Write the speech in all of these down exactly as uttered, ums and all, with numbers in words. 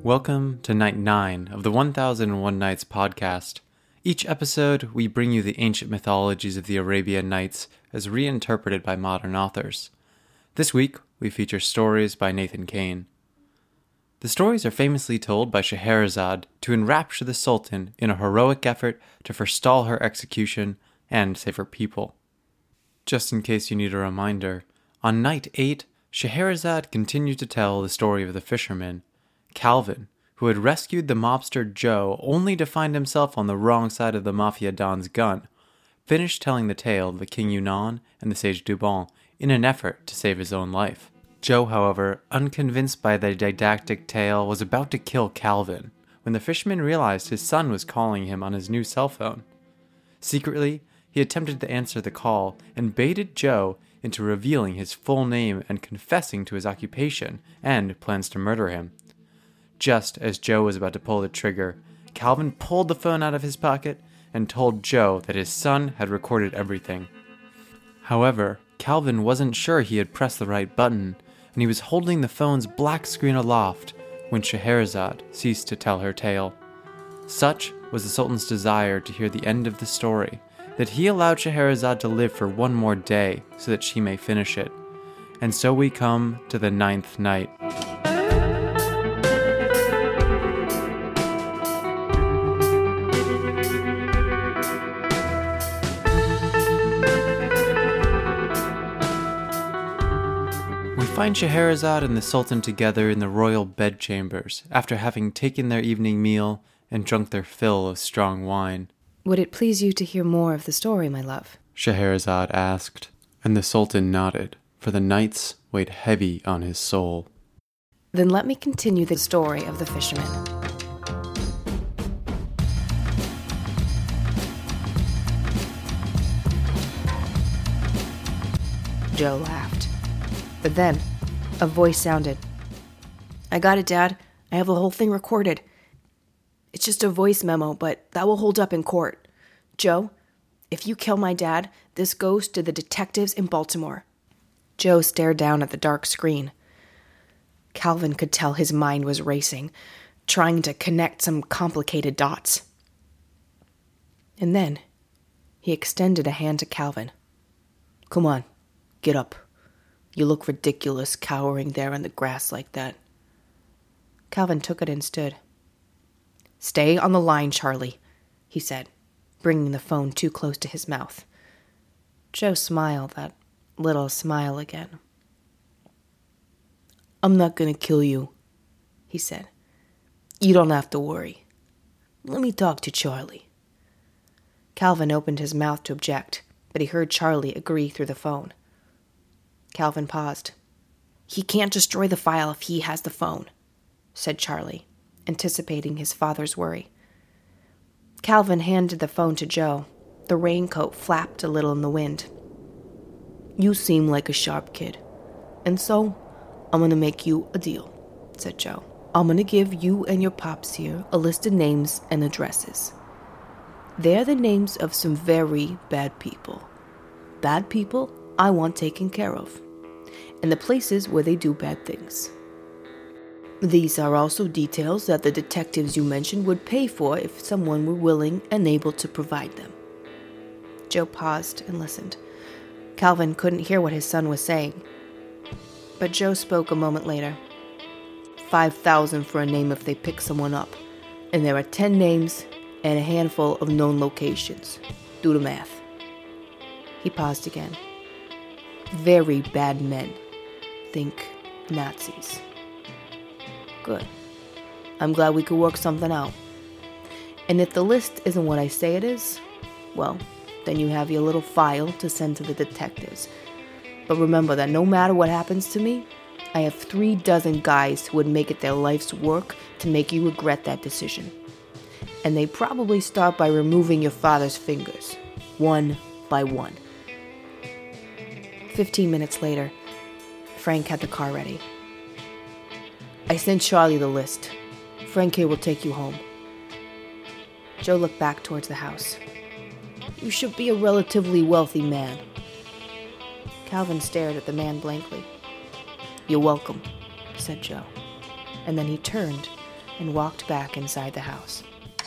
Welcome to Night nine of the one thousand one Nights podcast. Each episode, we bring you the ancient mythologies of the Arabian Nights as reinterpreted by modern authors. This week, we feature stories by Nathan Kane. The stories are famously told by Scheherazade to enrapture the Sultan in a heroic effort to forestall her execution and save her people. Just in case you need a reminder, on Night eight, Scheherazade continued to tell the story of the fisherman, Calvin, who had rescued the mobster Joe only to find himself on the wrong side of the Mafia Don's gun, finished telling the tale of the King Yunnan and the Sage Douban in an effort to save his own life. Joe, however, unconvinced by the didactic tale, was about to kill Calvin when the fisherman realized his son was calling him on his new cell phone. Secretly, he attempted to answer the call and baited Joe into revealing his full name and confessing to his occupation and plans to murder him. Just as Joe was about to pull the trigger, Calvin pulled the phone out of his pocket and told Joe that his son had recorded everything. However, Calvin wasn't sure he had pressed the right button, and he was holding the phone's black screen aloft when Scheherazade ceased to tell her tale. Such was the Sultan's desire to hear the end of the story, that he allowed Scheherazade to live for one more day so that she may finish it. And so we come to the ninth night. We find Scheherazade and the Sultan together in the royal bedchambers after having taken their evening meal and drunk their fill of strong wine. Would it please you to hear more of the story, my love? Scheherazade asked, and the Sultan nodded, for the nights weighed heavy on his soul. Then let me continue the story of the fisherman. Joe laughed. But then, a voice sounded. I got it, Dad. I have the whole thing recorded. It's just a voice memo, but that will hold up in court. Joe, if you kill my dad, this goes to the detectives in Baltimore. Joe stared down at the dark screen. Calvin could tell his mind was racing, trying to connect some complicated dots. And then, he extended a hand to Calvin. Come on, get up. You look ridiculous cowering there in the grass like that. Calvin took it and stood. Stay on the line, Charlie, he said, bringing the phone too close to his mouth. Joe smiled that little smile again. I'm not going to kill you, he said. You don't have to worry. Let me talk to Charlie. Calvin opened his mouth to object, but he heard Charlie agree through the phone. Calvin paused. He can't destroy the file if he has the phone, said Charlie, anticipating his father's worry. Calvin handed the phone to Joe. The raincoat flapped a little in the wind. You seem like a sharp kid, and so I'm going to make you a deal, said Joe. I'm going to give you and your pops here a list of names and addresses. They're the names of some very bad people. Bad people I want taken care of, and the places where they do bad things. These are also details that the detectives you mentioned would pay for if someone were willing and able to provide them. Joe paused and listened. Calvin couldn't hear what his son was saying, but Joe spoke a moment later. Five thousand for a name if they pick someone up, and there are ten names and a handful of known locations. Do the math. He paused again. Very bad men. Think Nazis. Good. I'm glad we could work something out. And if the list isn't what I say it is, well, then you have your little file to send to the detectives. But remember that no matter what happens to me, I have three dozen guys who would make it their life's work to make you regret that decision. And they probably start by removing your father's fingers, one by one. Fifteen minutes later, Frank had the car ready. I sent Charlie the list. Frank here will take you home. Joe looked back towards the house. You should be a relatively wealthy man. Calvin stared at the man blankly. You're welcome, said Joe. And then he turned and walked back inside the house.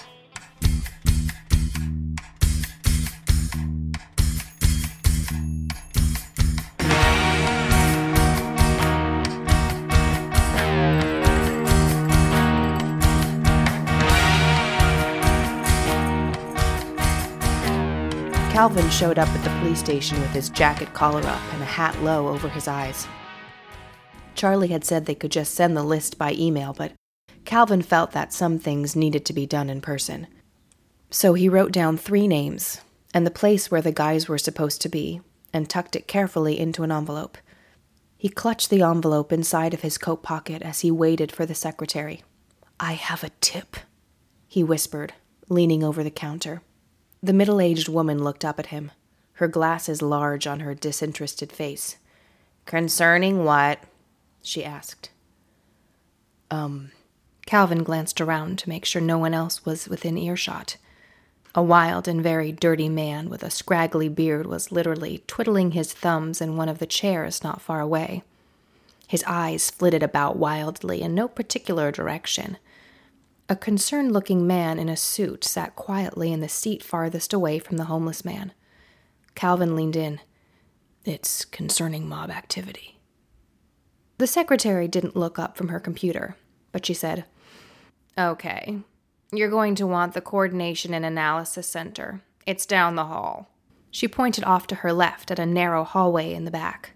Calvin showed up at the police station with his jacket collar up and a hat low over his eyes. Charlie had said they could just send the list by email, but Calvin felt that some things needed to be done in person. So he wrote down three names and the place where the guys were supposed to be and tucked it carefully into an envelope. He clutched the envelope inside of his coat pocket as he waited for the secretary. "I have a tip," he whispered, leaning over the counter. The middle-aged woman looked up at him, her glasses large on her disinterested face. "Concerning what?" she asked. Um, Calvin glanced around to make sure no one else was within earshot. A wild and very dirty man with a scraggly beard was literally twiddling his thumbs in one of the chairs not far away. His eyes flitted about wildly in no particular direction. A concerned-looking man in a suit sat quietly in the seat farthest away from the homeless man. Calvin leaned in. "It's concerning mob activity." The secretary didn't look up from her computer, but she said, "Okay, you're going to want the Coordination and Analysis Center. It's down the hall." She pointed off to her left at a narrow hallway in the back.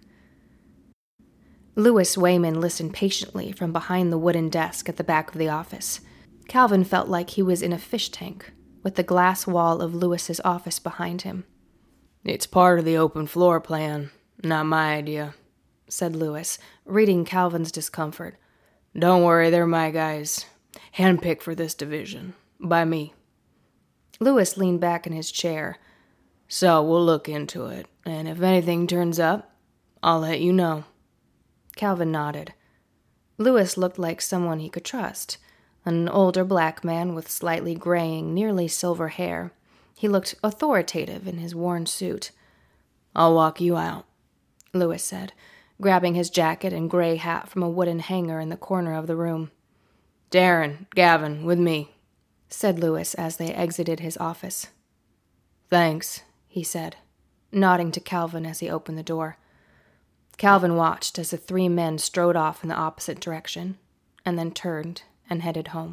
Louis Wayman listened patiently from behind the wooden desk at the back of the office. Calvin felt like he was in a fish tank, with the glass wall of Louis's office behind him. "It's part of the open floor plan. Not my idea," said Louis, reading Calvin's discomfort. "Don't worry, they're my guys. Handpicked for this division. By me." Louis leaned back in his chair. "So we'll look into it, and if anything turns up, I'll let you know." Calvin nodded. Louis looked like someone he could trust. An older black man with slightly graying, nearly silver hair. He looked authoritative in his worn suit. "I'll walk you out," Louis said, grabbing his jacket and gray hat from a wooden hanger in the corner of the room. "Darren, Gavin, with me," said Louis as they exited his office. "Thanks," he said, nodding to Calvin as he opened the door. Calvin watched as the three men strode off in the opposite direction, and then turned and headed home.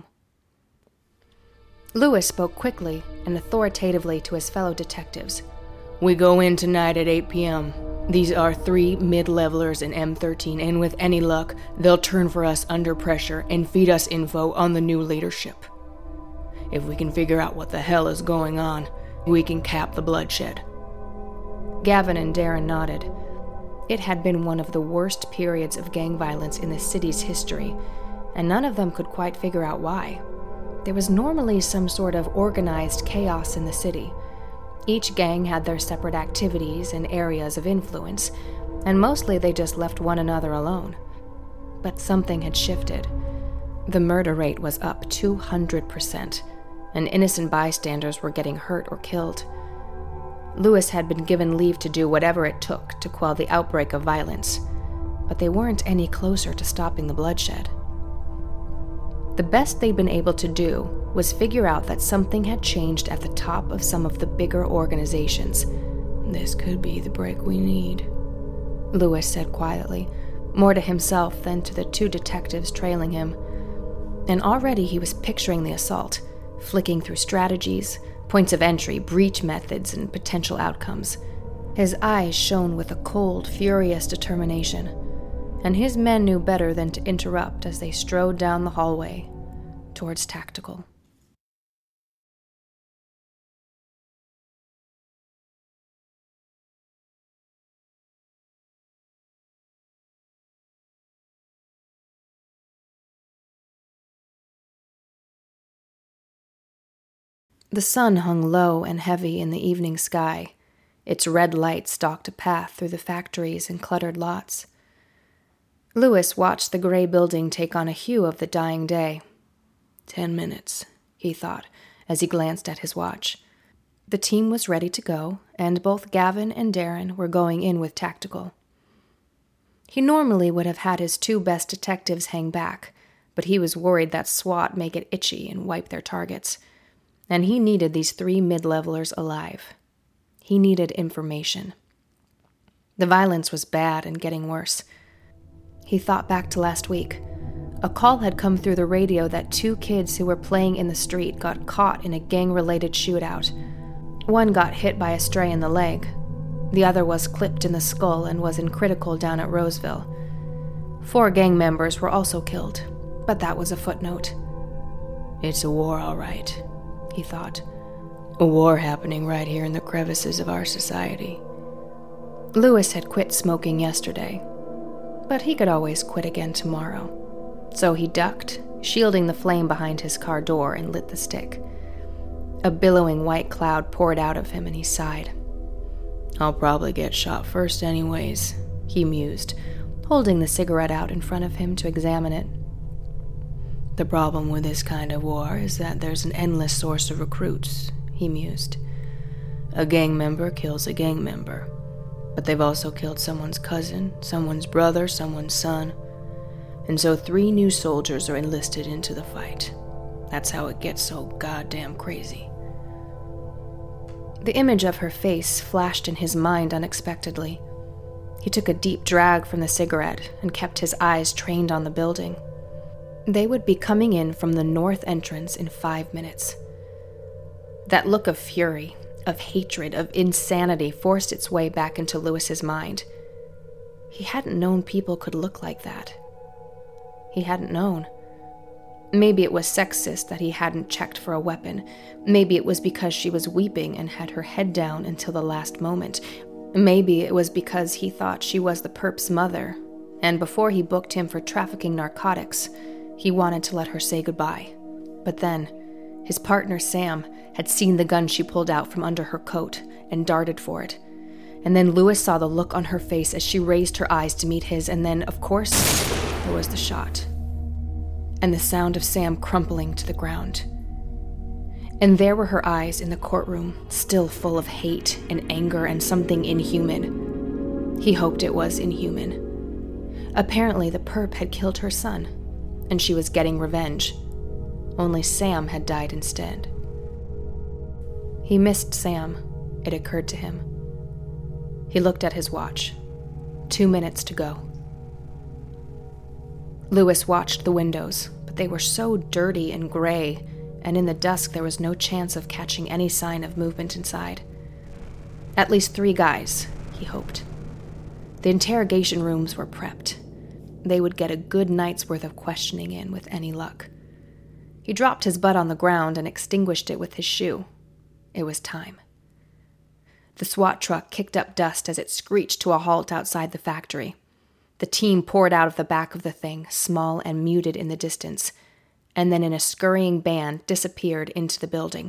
Louis spoke quickly and authoritatively to his fellow detectives. "We go in tonight at eight p.m. These are three mid-levelers in M thirteen, and with any luck, they'll turn for us under pressure and feed us info on the new leadership. If we can figure out what the hell is going on, we can cap the bloodshed." Gavin and Darren nodded. It had been one of the worst periods of gang violence in the city's history, and none of them could quite figure out why. There was normally some sort of organized chaos in the city. Each gang had their separate activities and areas of influence, and mostly they just left one another alone. But something had shifted. The murder rate was up two hundred percent, and innocent bystanders were getting hurt or killed. Louis had been given leave to do whatever it took to quell the outbreak of violence, but they weren't any closer to stopping the bloodshed. The best they'd been able to do was figure out that something had changed at the top of some of the bigger organizations. "This could be the break we need," Louis said quietly, more to himself than to the two detectives trailing him. And already he was picturing the assault, flicking through strategies, points of entry, breach methods, and potential outcomes. His eyes shone with a cold, furious determination, and his men knew better than to interrupt as they strode down the hallway towards Tactical. The sun hung low and heavy in the evening sky. Its red light stalked a path through the factories and cluttered lots. Louis watched the gray building take on a hue of the dying day. Ten minutes, he thought, as he glanced at his watch. The team was ready to go, and both Gavin and Darren were going in with Tactical. He normally would have had his two best detectives hang back, but he was worried that SWAT may get itchy and wipe their targets. And he needed these three mid-levelers alive. He needed information. The violence was bad and getting worse. He thought back to last week. A call had come through the radio that two kids who were playing in the street got caught in a gang-related shootout. One got hit by a stray in the leg. The other was clipped in the skull and was in critical down at Roseville. Four gang members were also killed, but that was a footnote. It's a war, all right, he thought. A war happening right here in the crevices of our society. Lewis had quit smoking yesterday, but he could always quit again tomorrow. So he ducked, shielding the flame behind his car door, and lit the stick. A billowing white cloud poured out of him, and he sighed. I'll probably get shot first anyways, he mused, holding the cigarette out in front of him to examine it. The problem with this kind of war is that there's an endless source of recruits, he mused. A gang member kills a gang member, but they've also killed someone's cousin, someone's brother, someone's son. And so three new soldiers are enlisted into the fight. That's how it gets so goddamn crazy. The image of her face flashed in his mind unexpectedly. He took a deep drag from the cigarette and kept his eyes trained on the building. They would be coming in from the north entrance in five minutes. That look of fury, of hatred, of insanity forced its way back into Lewis's mind. He hadn't known people could look like that. He hadn't known. Maybe it was sexist that he hadn't checked for a weapon. Maybe it was because she was weeping and had her head down until the last moment. Maybe it was because he thought she was the perp's mother, and before he booked him for trafficking narcotics, he wanted to let her say goodbye. But then, his partner Sam had seen the gun she pulled out from under her coat and darted for it. And then Lewis saw the look on her face as she raised her eyes to meet his, and then, of course, there was the shot. And the sound of Sam crumpling to the ground. And there were her eyes in the courtroom, still full of hate and anger and something inhuman. He hoped it was inhuman. Apparently the perp had killed her son, and she was getting revenge. Only Sam had died instead. He missed Sam, it occurred to him. He looked at his watch. Two minutes to go. Lewis watched the windows, but they were so dirty and gray, and in the dusk there was no chance of catching any sign of movement inside. At least three guys, he hoped. The interrogation rooms were prepped. They would get a good night's worth of questioning in with any luck. He dropped his butt on the ground and extinguished it with his shoe. It was time. The SWAT truck kicked up dust as it screeched to a halt outside the factory. The team poured out of the back of the thing, small and muted in the distance, and then in a scurrying band disappeared into the building.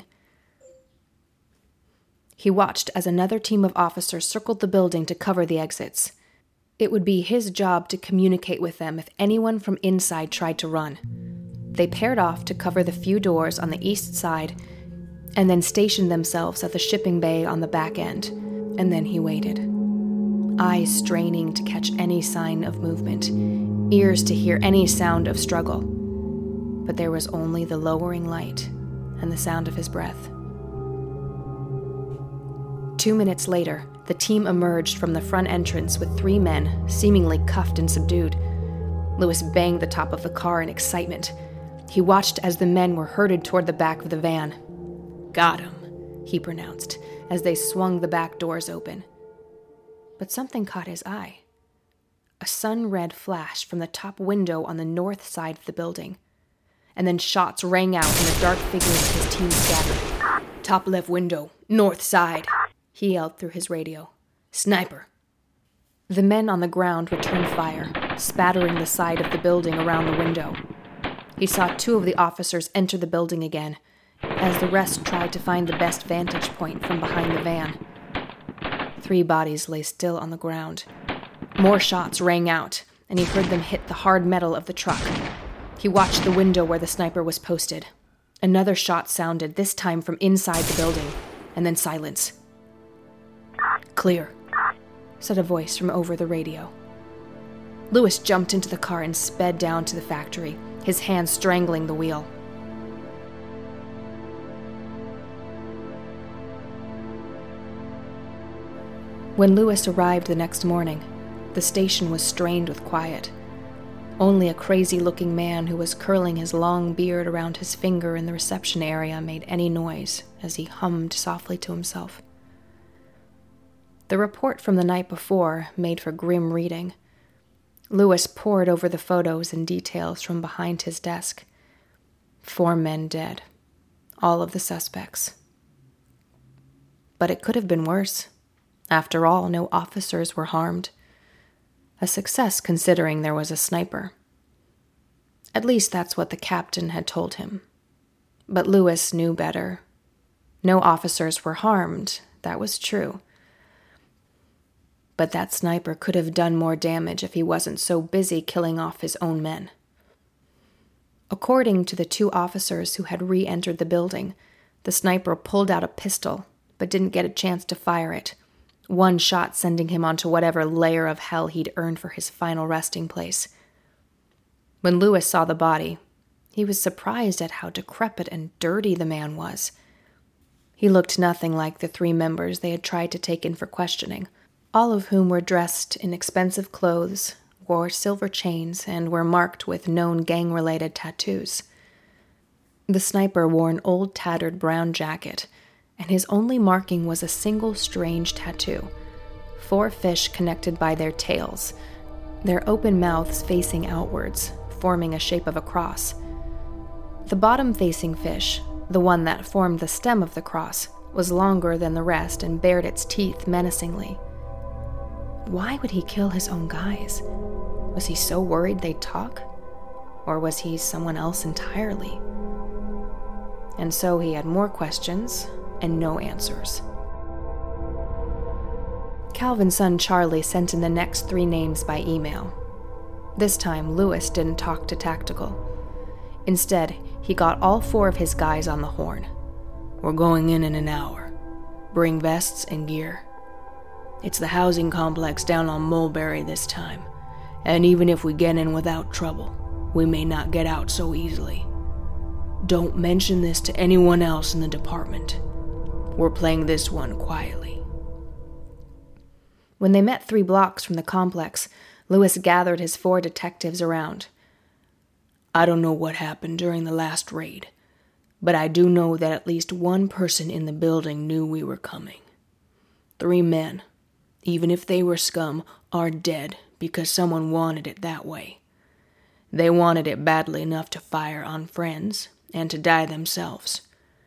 He watched as another team of officers circled the building to cover the exits. It would be his job to communicate with them if anyone from inside tried to run. They paired off to cover the few doors on the east side, and then stationed themselves at the shipping bay on the back end, and then he waited. Eyes straining to catch any sign of movement, ears to hear any sound of struggle. But there was only the lowering light and the sound of his breath. Two minutes later, the team emerged from the front entrance with three men, seemingly cuffed and subdued. Lewis banged the top of the car in excitement. He watched as the men were herded toward the back of the van. Got him, he pronounced, as they swung the back doors open. But something caught his eye. A sun-red flash from the top window on the north side of the building. And then shots rang out and the dark figures of his team scattered. Top left window, north side, he yelled through his radio. Sniper. The men on the ground returned fire, spattering the side of the building around the window. He saw two of the officers enter the building again, as the rest tried to find the best vantage point from behind the van. Three bodies lay still on the ground. More shots rang out, and he heard them hit the hard metal of the truck. He watched the window where the sniper was posted. Another shot sounded, this time from inside the building, and then silence. Clear, said a voice from over the radio. Lewis jumped into the car and sped down to the factory, his hand strangling the wheel. When Lewis arrived the next morning, the station was strained with quiet. Only a crazy-looking man who was curling his long beard around his finger in the reception area made any noise as he hummed softly to himself. The report from the night before made for grim reading. Lewis pored over the photos and details from behind his desk. Four men dead. All of the suspects. But it could have been worse. After all, no officers were harmed. A success considering there was a sniper. At least that's what the captain had told him. But Lewis knew better. No officers were harmed, that was true. But that sniper could have done more damage if he wasn't so busy killing off his own men. According to the two officers who had re-entered the building, the sniper pulled out a pistol, but didn't get a chance to fire it. One shot sending him onto whatever layer of hell he'd earned for his final resting place. When Lewis saw the body, he was surprised at how decrepit and dirty the man was. He looked nothing like the three members they had tried to take in for questioning, all of whom were dressed in expensive clothes, wore silver chains, and were marked with known gang-related tattoos. The sniper wore an old tattered brown jacket, and his only marking was a single strange tattoo. Four fish connected by their tails, their open mouths facing outwards, forming a shape of a cross. The bottom-facing fish, the one that formed the stem of the cross, was longer than the rest and bared its teeth menacingly. Why would he kill his own guys? Was he so worried they'd talk? Or was he someone else entirely? And so he had more questions and no answers. Calvin's son Charlie sent in the next three names by email. This time, Lewis didn't talk to Tactical. Instead, he got all four of his guys on the horn. We're going in in an hour. Bring vests and gear. It's the housing complex down on Mulberry this time, and even if we get in without trouble, we may not get out so easily. Don't mention this to anyone else in the department. We're playing this one quietly. When they met three blocks from the complex, Lewis gathered his four detectives around. I don't know what happened during the last raid, but I do know that at least one person in the building knew we were coming. Three men, even if they were scum, are dead because someone wanted it that way. They wanted it badly enough to fire on friends and to die themselves.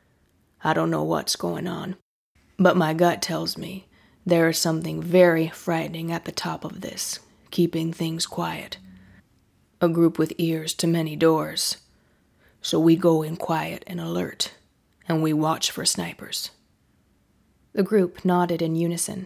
I don't know what's going on, but my gut tells me there is something very frightening at the top of this, keeping things quiet. A group with ears to many doors. So we go in quiet and alert, and we watch for snipers. The group nodded in unison.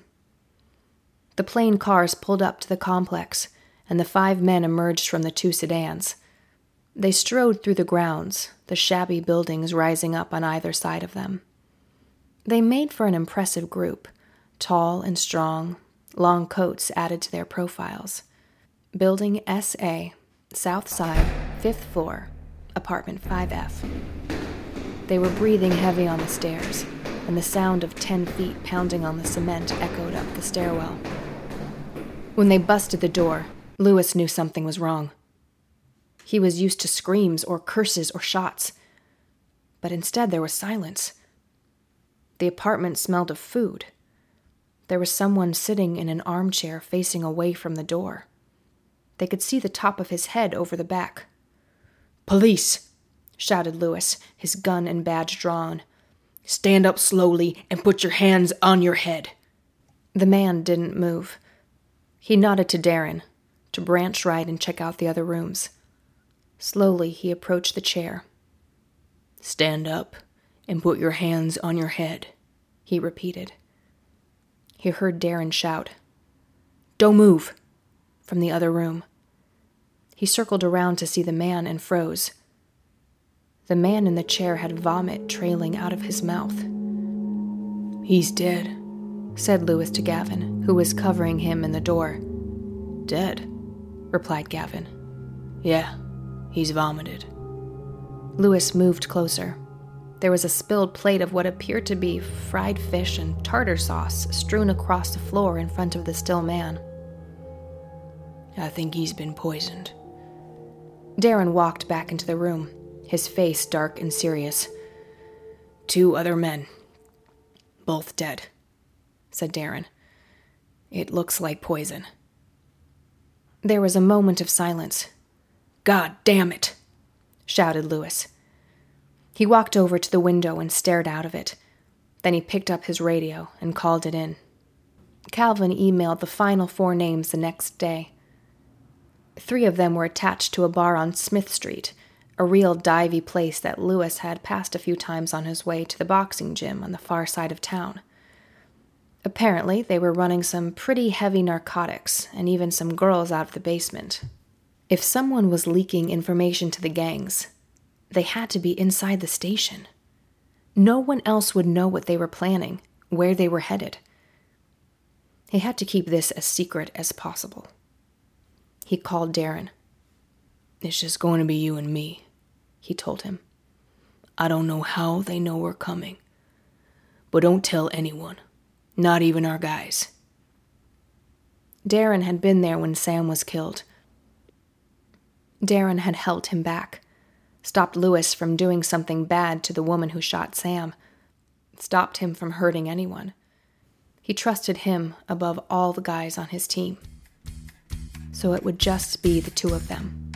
The plane cars pulled up to the complex, and the five men emerged from the two sedans. They strode through the grounds, the shabby buildings rising up on either side of them. They made for an impressive group, tall and strong, long coats added to their profiles. Building S A, South Side, fifth floor, apartment five F. They were breathing heavy on the stairs, and the sound of ten feet pounding on the cement echoed up the stairwell. When they busted the door, Lewis knew something was wrong. He was used to screams or curses or shots, but instead there was silence. The apartment smelled of food. There was someone sitting in an armchair facing away from the door. They could see the top of his head over the back. "Police!" shouted Lewis, his gun and badge drawn. "Stand up slowly and put your hands on your head." The man didn't move. He nodded to Darren, to branch right and check out the other rooms. Slowly, he approached the chair. "Stand up and put your hands on your head," he repeated. He heard Darren shout, "Don't move," from the other room. He circled around to see the man and froze. The man in the chair had vomit trailing out of his mouth. "He's dead," said Lewis to Gavin, who was covering him in the door. "Dead," replied Gavin. "Yeah, He's vomited. Louis moved closer. There was a spilled plate of what appeared to be fried fish and tartar sauce strewn across the floor in front of the still man. I think he's been poisoned. Darren walked back into the room, his face dark and serious. Two other men. Both dead, said Darren. It looks like poison. There was a moment of silence. God damn it, shouted Louis. He walked over to the window and stared out of it. Then he picked up his radio and called it in. Calvin emailed the final four names the next day. Three of them were attached to a bar on Smith Street, a real divey place that Louis had passed a few times on his way to the boxing gym on the far side of town. Apparently, they were running some pretty heavy narcotics and even some girls out of the basement. If someone was leaking information to the gangs, they had to be inside the station. No one else would know what they were planning, where they were headed. He had to keep this as secret as possible. He called Darren. It's just going to be you and me, he told him. I don't know how they know we're coming, but don't tell anyone, not even our guys. Darren had been there when Sam was killed. Darren had held him back, stopped Louis from doing something bad to the woman who shot Sam, stopped him from hurting anyone. He trusted him above all the guys on his team. So it would just be the two of them.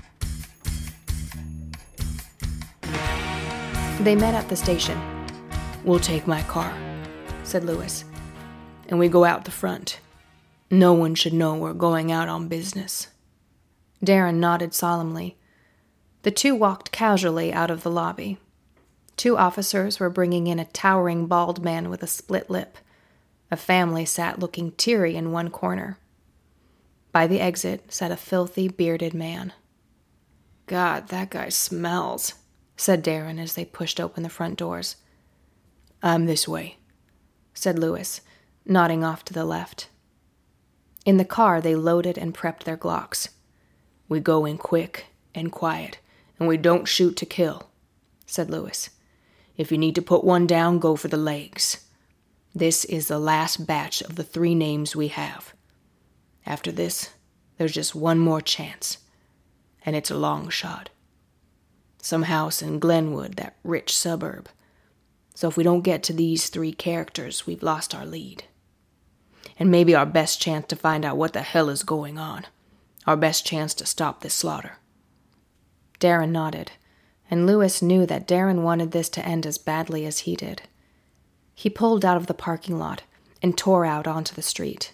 They met at the station. We'll take my car, said Louis, and we go out the front. No one should know we're going out on business. Darren nodded solemnly. The two walked casually out of the lobby. Two officers were bringing in a towering bald man with a split lip. A family sat looking teary in one corner. By the exit sat a filthy, bearded man. God, that guy smells, said Darren as they pushed open the front doors. I'm this way, said Louis, nodding off to the left. In the car, they loaded and prepped their Glocks. We go in quick and quiet, and we don't shoot to kill, said Louis. If you need to put one down, go for the legs. This is the last batch of the three names we have. After this, there's just one more chance, and it's a long shot. Some house in Glenwood, that rich suburb. So if we don't get to these three characters, we've lost our lead. And maybe our best chance to find out what the hell is going on. Our best chance to stop this slaughter. Darren nodded, and Louis knew that Darren wanted this to end as badly as he did. He pulled out of the parking lot and tore out onto the street.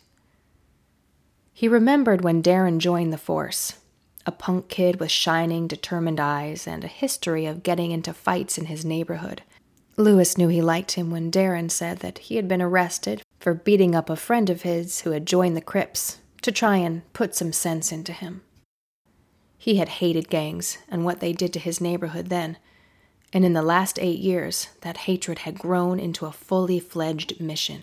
He remembered when Darren joined the force, a punk kid with shining, determined eyes and a history of getting into fights in his neighborhood. Louis knew he liked him when Darren said that he had been arrested for beating up a friend of his who had joined the Crips to try and put some sense into him. He had hated gangs and what they did to his neighborhood then, and in the last eight years, that hatred had grown into a fully fledged mission.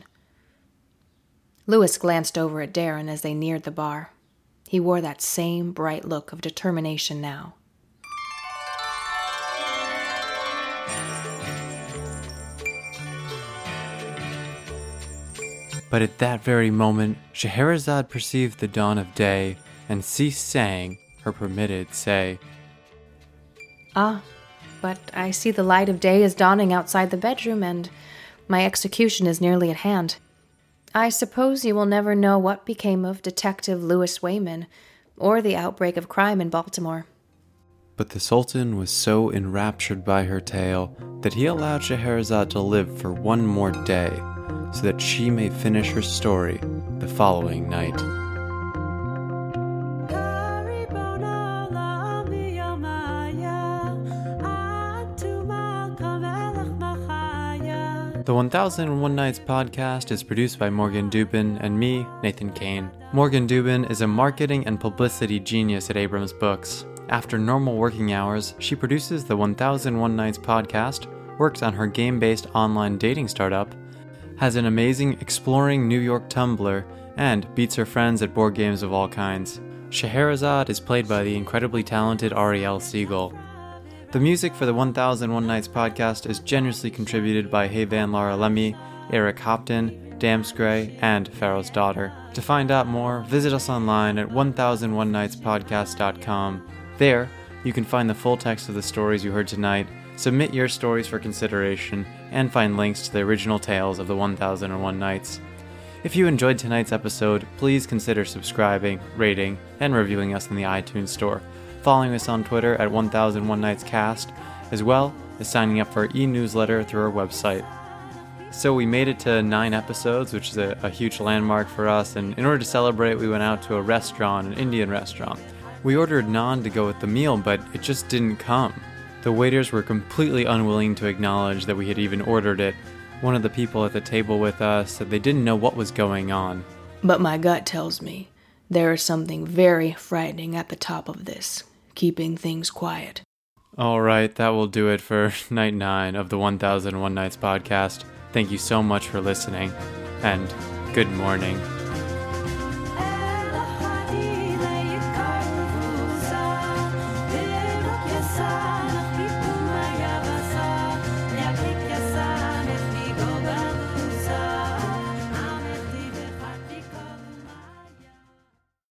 Louis glanced over at Darren as they neared the bar. He wore that same bright look of determination now. But at that very moment, Scheherazade perceived the dawn of day and ceased saying her permitted say. Ah, but I see the light of day is dawning outside the bedroom, and my execution is nearly at hand. I suppose you will never know what became of Detective Louis Wayman, or the outbreak of crime in Baltimore. But the Sultan was so enraptured by her tale that he allowed Scheherazade to live for one more day, so that she may finish her story the following night. The one thousand one Nights podcast is produced by Morgan Dubin and me, Nathan Kane. Morgan Dubin is a marketing and publicity genius at Abrams Books. After normal working hours, she produces the one thousand one Nights podcast, works on her game-based online dating startup, has an amazing exploring New York Tumblr, and beats her friends at board games of all kinds. Scheherazade is played by the incredibly talented Ariel Siegel. The music for the one thousand one Nights podcast is generously contributed by Hey Van Lara Lemmy, Eric Hopton, Damsgray, and Pharaoh's Daughter. To find out more, visit us online at one thousand one nights podcast dot com. There, you can find the full text of the stories you heard tonight, submit your stories for consideration, and find links to the original tales of the one thousand one Nights. If you enjoyed tonight's episode, please consider subscribing, rating, and reviewing us in the iTunes Store, following us on Twitter at one thousand one Nights Cast, as well as signing up for our e-newsletter through our website. So we made it to nine episodes, which is a, a huge landmark for us, and in order to celebrate, we went out to a restaurant, an Indian restaurant. We ordered naan to go with the meal, but it just didn't come. The waiters were completely unwilling to acknowledge that we had even ordered it. One of the people at the table with us said they didn't know what was going on. But my gut tells me there is something very frightening at the top of this, keeping things quiet. Alright, that will do it for night nine of the one thousand one Nights podcast. Thank you so much for listening, and good morning.